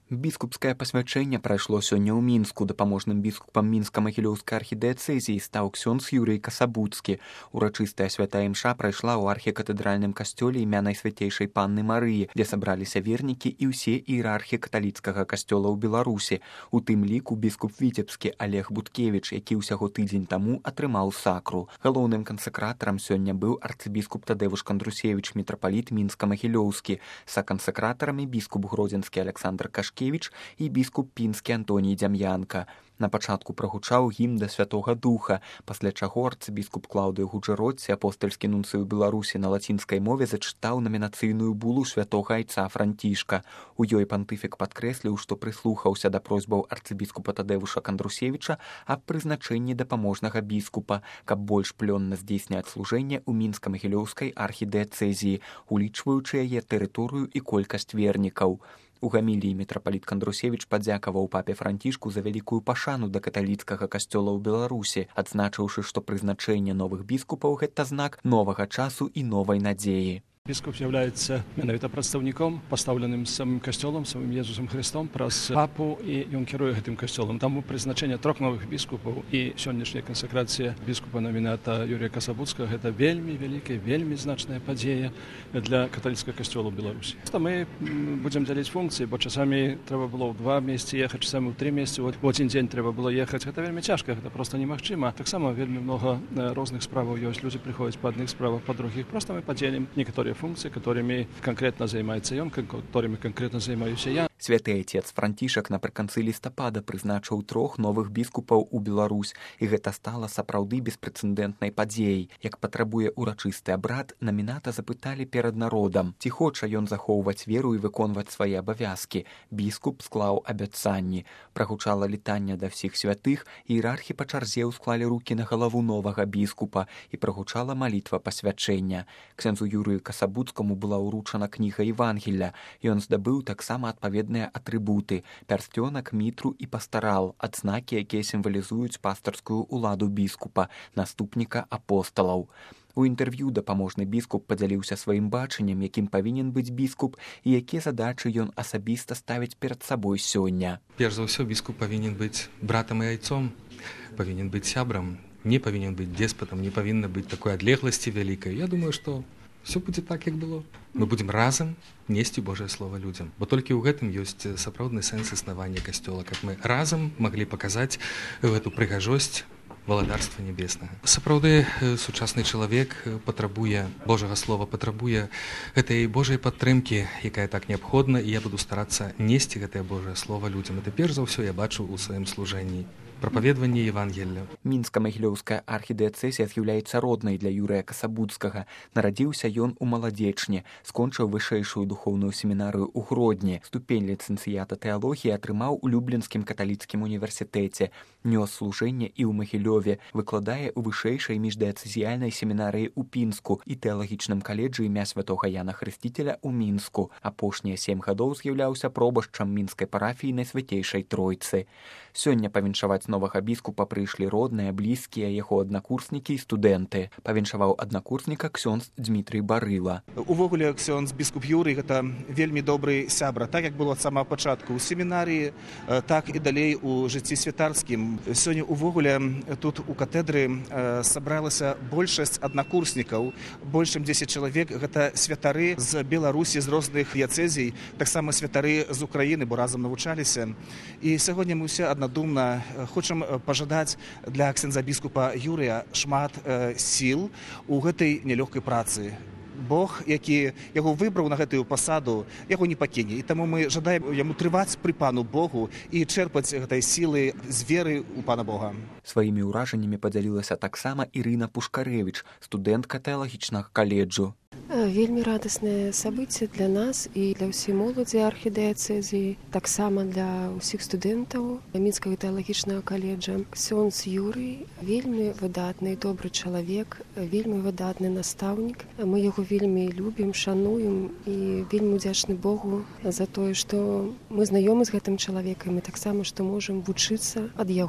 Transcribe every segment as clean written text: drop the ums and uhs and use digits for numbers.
Біскупскае пасвячэнне прайшло сёння ў Мінску. Дапаможным біскупам мінска-магілёўскай архідыяцэзіі стаў ксёндз Юрый Касабуцкі. Урачыстая святая імша прайшла ў архікатэдральным касцёле імя Найсвяцейшай Панны Марыі, дзе сабраліся вернікі і ўсе іерархі каталіцкага касцёла ў Беларусі. У тым ліку біскуп Віцебскі Олег Буткевіч, які ўсяго тыдзень таму атрымаў сакру. Галоўным кансакратарам сёння быў арцыбіскуп Тадеуш Кандрусевіч, мітрапаліт мінска-магілёўскі. Сакансакратарамі біскуп Гродзенскі Александр Кашкевіч і біскуп пінскі Антоній Дзям'янка. На пачатку прагучаў гімн да Святога Духа, пасля чаго арцыбіскуп Клаўдыя Гуджэродці, апостальскі нунцый у Беларусі, на лацінскай мове зачытаў намінацыйную булу святога айца Францішка. У ёй пантыфік падкрэсліў, што прыслухаўся да просьбаў арцыбіскупа Тадеуша Кандрусевіча аб прызначэнні дапаможнага біскупа, каб больш плённа здзейсняць служэнне ў мінска-магілёўскай архідыяцэзіі, улічваючы яе тэрыторыю і колькасць вернікаў. У гаміліі мітрапаліт Кандрусевіч падзякаваў папе Францішку за вялікую пашану да каталіцкага касцёла ў Беларусі, адзначыўшы, што прызначэнне новых біскупаў гэта знак новага часу і новай надзеі. Біскуп з'яўляецца менавіта прадстаўніком, пастаўленым самым касцёлам, самым Езусам Христом праз папу, і ён кіруе гэтым касцёлам. Таму прызначэнне 3 новых біскупаў і сённяшняя кансакрацыя біскупа наміната Юрія Касабуцкага гэта вельмі вялікая, вельмі значная падзея для каталіцкага касцёла ў Беларусі. Мы будзем дзяліць функцыі, бо часамі трэба было ў 2 месцы ехаць, часамі ў 3 месцы, у 1 дзень трэба было ехаць. Гэта вельмі цяжка, гэта проста немагчыма. Таксама вельмі многа розных справаў ёсць. Людзі прыходзяць па адных справах, па другіх. Проста мы падзелім некаторыя функции, которыми конкретно занимается он, которыми конкретно займаюсь я. Святы отец Францішак напрыканцы лістапада прызначыў 3 новых біскупаў у Беларусь, і гэта стала сапраўды беспрэцэдэнтнай падзеяй. Як патрабуе урачысты абрад, наміната запыталі перад народам, ці хоча ён захоўваць веру і выконваць свае абавязкі. Біскуп склаў абяцанні. Прагучала літанне да ўсіх святых, іерархі па чарзе ўсклалі рукі на галаву новага біскупа, і прагучала малітва пасвячэння. Ксяндзу Юрыю Касабуцкаму была ўручана кніга Евангелля. Ён здабыў таксама адпаведныя атрыбуты – пярсцёнак, мітру і пастарал, адзнакі, якія сімвалізуюць пастарскую ўладу біскупа, наступніка апосталаў. У інтэрв'ю дапаможны біскуп падзяліўся сваім бачаннем, якім павінен быць біскуп і якія задачы ён асабіста ставіць перад сабой сёння. Перш за ўсё, біскуп павінен быць братам і айцом, павінен быць сябрам, не павінен быць деспатам, не павінна быць такой адлегласці вялікай. Я думаю, што все будзе так, як было. Мы будзем разам несці Божае Слова людзям. Бо толькі ў гэтым ёсць сапраўдны сэнс існавання касцёла, каб мы разам маглі паказаць гэту прыгажосць валадарства небеснага. Сапраўды сучасны чалавек патрабуе Божага Слова, патрабуе гэтай Божай падтрымкі, якая так неабходна, і я буду старацца несці гэтае Божае Слова людзям. Это перш за ўсё я бачу ў сваім служэнні. Прапаведванне Евангелля. Мінска-магілёўская архідыяцэзія з'яўляецца роднай для Юрыя Касабуцкага. Нарадзіўся ён у Маладзечні, скончыў вышэйшую духоўную семінарыю ў Гродні. Ступень ліцэнцыята тэалогіі атрымаў у Люблінскім каталіцкім універсітэце. Нёс служэнне і ў Магілёве, выкладае ў вышэйшай міждыяцэзіяльнай семінарыі ў Пінску і тэалагічным каледжы імя святога Яна Хрысціцеля ў Мінску. Апошнія 7 гадоў з'яўляўся пробашчам мінскай парафіі Найсвяцейшай Тройцы. Сёння павіншаваць новага біскупа прыйшлі родныя, блізкія, яго аднакурснікі і студэнты. Павіншаваў аднакурсніка ксёндз Дзмітрый Барыла. Увогуле, ксёндз біскуп Юрый гэта вельмі добры сябра, так як было ад самага пачатку ў семінарыі, так і далей у жыцці святарскім. Сёння увогуле тут у катедры сабралася большасць аднакурснікаў, больш чым 10 чалавек, гэта святары з Беларусі, з розных дыяцэзій, таксама святары з Украіны, бо разам навучаліся. І сягоння мы ўсе аднадумна хочам пажадаць для ксяндза біскупа Юрыя шмат сіл у гэтай нялёгкай працы. Бог, які яго выбраў на гэтую пасаду, яго не пакіне. І таму мы жадаем яму трываць пры Пану Богу і чэрпаць гэтай сілы з веры ў Пана Бога. Сваімі ўражаннямі падзялілася таксама Ірына Пушкарэвіч, студэнтка тэалагічнага каледжу. Вельмі радасное событие для нас і для ўсей моладзі архідыяцэзіі, таксама для ўсіх студэнтаў Мінскага тэалагічнага каледжа. Ксёндз Юрый вельмі выдатны і добры чалавек, вельмі выдатны настаўнік. Мы яго вельмі любім, шануем і вельмі удзячны Богу за тое, што мы знаёмы з гэтым чалавекам і таксама, што можам вучыцца ад яго.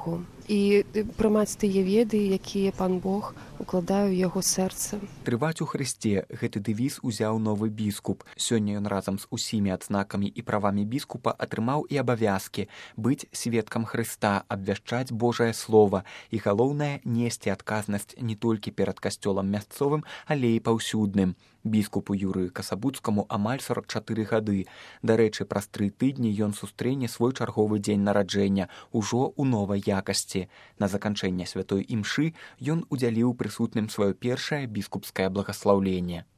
і прымаць тыя веды, якія пан Бог укладае ў яго сэрца. Трываць у Хрысце гэты дэвіз узяў новы біскуп. Сёння ён разам з усімі адзнакамі і правамі біскупа атрымаў і абавязкі быць сведкам Хрыста, абвяшчаць Божае Слова і, галоўнае, несці адказнасць не толькі перад касцёлам мясцовым, але і паўсюдным. Біскупу Юрыю Касабуцкаму амаль 44 гады. Дарэчы, праз 3 тыдні ён сустрэне свой чарговы дзень нараджэння ужо ў новай якасці. На заканчэнне святой імшы ён удзяліў прысутным сваё першае біскупскае благаслаўленне.